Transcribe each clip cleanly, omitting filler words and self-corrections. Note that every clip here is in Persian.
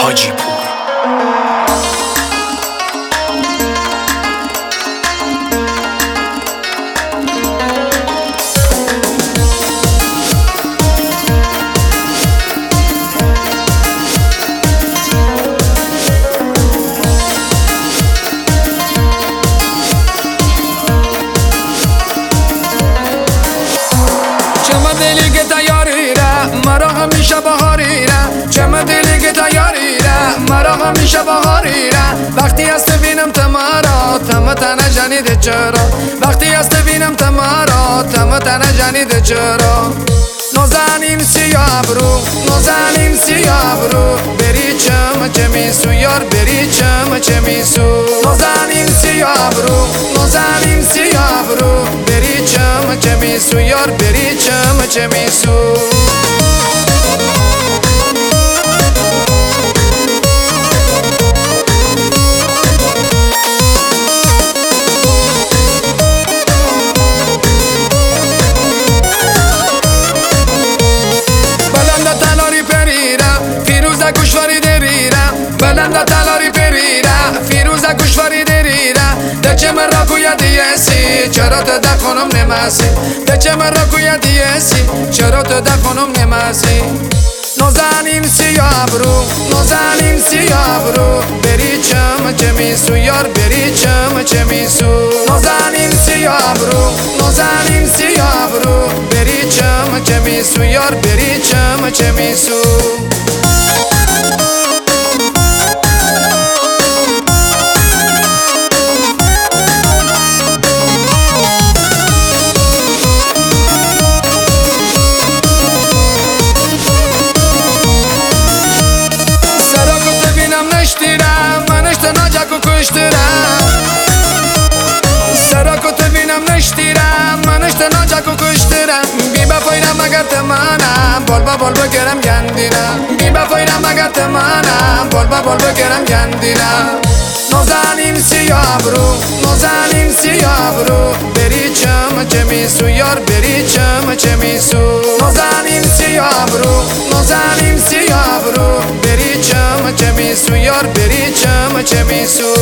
حاجی پور. چما دلی که تیاری را مرا همیشه بهاری را، چما دلی که تیاری را مرا همیشه بهاری را. وقتی است ببینم تمارا تم تنه جنیده چرا، وقتی است ببینم تمارا تم تنه جنیده چرا. نازنین سیاه برو، نازنین سیاه برو، بری چه میسو یار، بری چه میسو. نازنین سیاه برو، نازنین سیاه برو، بری چه میسو یار، بری چه میسو. گوشواری دریرا بلند تلاری پریرا فیروزه گوشواری دریرا دچه من را کویا دیسی چرا تو در خانم نماسی، دچه من را کویا دیسی چرا تو در خانم نماسی. نازنین سیاه برو، نازنین سیاه برو، بری چه میسو یار، بری چه میسو. نازنین سیاه برو، نازنین سیاه برو، بری چه میسو یار، بری چه میسو. سراکو بینم نشتیرم منش تناجا کو کشترم بی بفاینم مگر تمانم بال با گرم گندینم بی بفاینم مگر تمانم بال با گرم گندینم. نازنین سیاه برو، نازنین سیاه برو، بری چه میسو یار، بری چه میسو. نازنین سیاه برو، نازنین سیاه برو، بری چه میسو یار، بری چه میسو.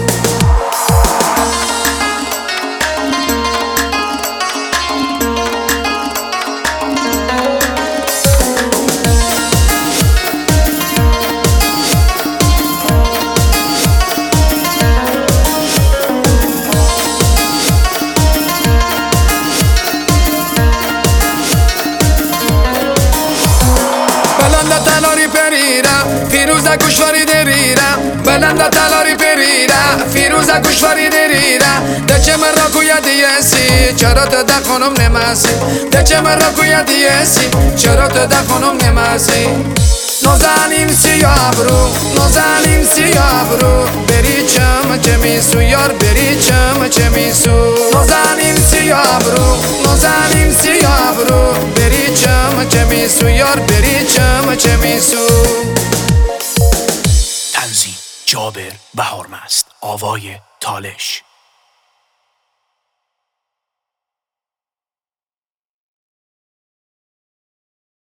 تلاری پریرا فیروزه گوشواری دریرا بلند تلاری پریرا فیروزه گوشواری دریرا دچه من را کویا دیسی چرا تو در خانم نماسی، دچه من را کویا دیسی چرا تو در خانم نماسی. نازنین سیاه برو، نازنین سیاه برو، بری چه میسو یار، بری چه میسو. نازنین سیاه برو، نازنین سیاه برو، بری چه میسو یار، بری چه میسو. تنظیم جابر بهارمست، آوای تالش.